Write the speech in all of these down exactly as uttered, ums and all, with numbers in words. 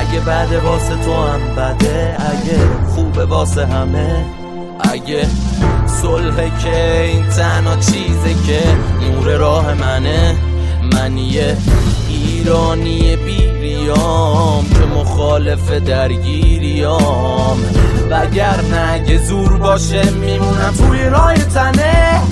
اگه بده واسه تو هم بده، اگه خوبه واسه همه، اگه صلحه که این تنها چیزه که نور راه منه. من یه ایرانی بیریام که مخالف درگیریام، وگرنه اگه زور باشه میمونم توی راه تنه.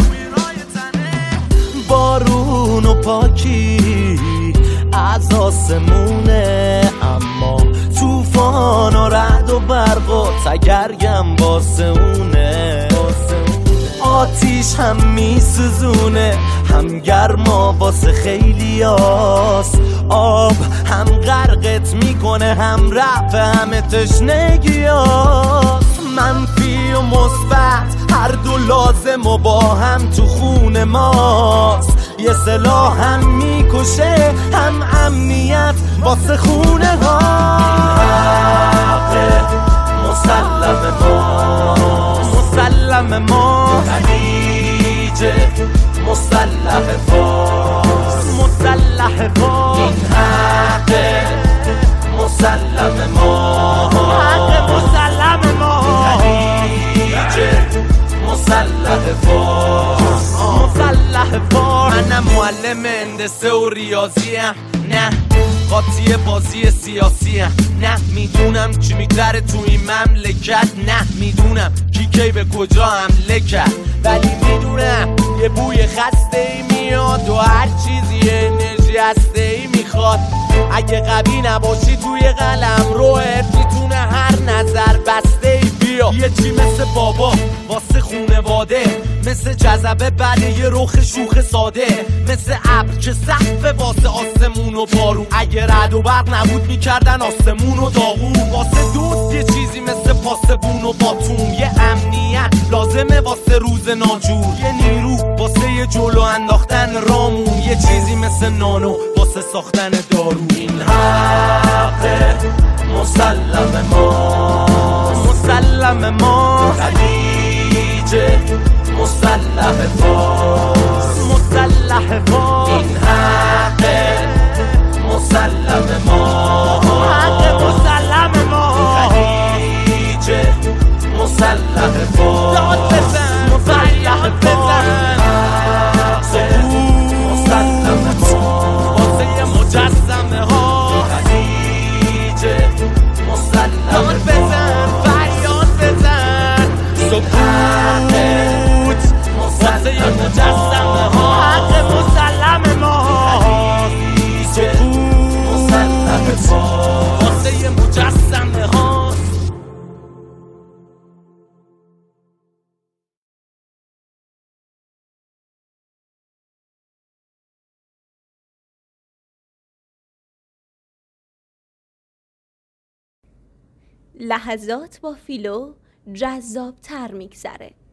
بارون و پاکی از آسمونه، اما طوفان و رعد و برق و تگرگم واسه اونه. آتیش هم میسوزونه، هم گرما واسه خیلی هاست، آب هم غرقت میکنه، هم رفع همه تشنگی هاست. منفی و مثبت هر دو لازم و با هم تو خون ماست. یه سلاح هم میکشه، هم امنیت واسه خونه ها. مسلم ما، مسلم ما، خلیج مسلح فارس، مسلح فارس. این حق مسلم ما، حق مسلم ما، خلیج مسلح فارس، مسلح فارس. منم معلم هندسه و ریاضیم، نه قاطی بازی سیاسی هم. نه میدونم چی میگذره تو این مملکت، نه میدونم کی کی به کجا حمله کرد، ولی میدونم یه بوی خسته ای میاد و هر چیزی انرژی هسته ای میخواد. اگه قوی نباشی توی قلم روحت میتونه هر نظر بسته ای بیا. یه چی مثل بابا واسه خونواده، مثل جذبه بعد یه رخ شوخ ساده، مثل ابر که سقف واسه آسمون و بارون. اگه رعد و برق نبود میکردن آسمون و داغون. واسه دوست یه چیزی مثل پاسبون و باتون، یه امنیت لازمه واسه روز ناجور، یه نیرو واسه یه جلو انداختن رامون، یه چیزی مثل نانو واسه ساختن دارو. این حق مسلم ما، مسلم ما، خلیج مسلح فارس، مسلح فارس. این حق مسلم ما، حق مسلم ما، خلیج مسلح فارس. داد بزن، مسلح بزن، مسلم ما، واسه مجسمه ها، خلیج مسلح. داد بزن، فریاد بزن، سکوت واسه مجسمه ها، حق مسلم ما، سکوت واسه مجسمه ها. لحظات با فیلو جذاب تر میگذره.